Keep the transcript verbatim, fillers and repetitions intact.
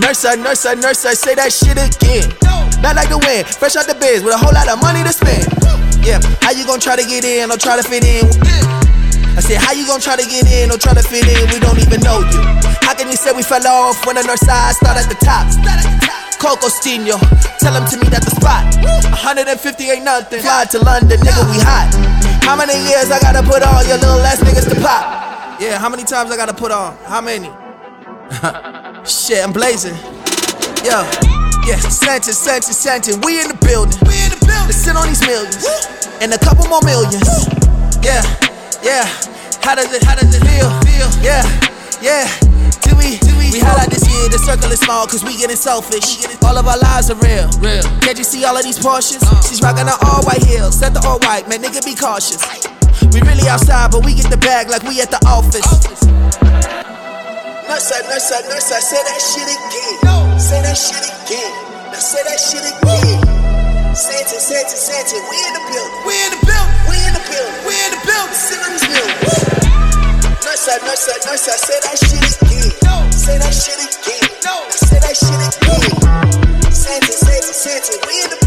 Nurse, I, nurse, I, nurse, I, say that shit again. Not like the wind, fresh out the biz with a whole lot of money to spend. Yeah, how you gon' try to get in or try to fit in? I said, how you gon' try to get in or try to fit in? We don't even know you. How can you say we fell off when the north side start at the top? Coco Stino, tell him to meet at the spot. one hundred fifty ain't nothing. Fly to London, nigga, we hot. How many years I gotta put on your little ass niggas to pop? Yeah, how many times I gotta put on? How many? Shit, I'm blazing. Yo, yeah, Santin, Santin, Santin, we in the building. We in the building. Let's sit on these millions and a couple more millions. Yeah, yeah. How does it, how does it feel? Feel? Yeah, yeah. Do we, do we? We highlight this year. The circle is small, cause we getting selfish. All of our lives are real. Real. Can't you see all of these Porsches? She's rocking the all white heels. Set the all white, man, nigga, be cautious. We really outside, but we get the bag like we at the office. Nurse, I, nurse, I, nurse, I, say that shit again. Say that shit again. Now say that shit again. Santin, Santin, Santin, we in the building. We in the building. We in the building. We in the building. Sit on these buildings. Nurse, I, nurse, I, nurse, I, say that shit again. Say that shit again. Now say that shit again. Santin, Santin, Santin, we in the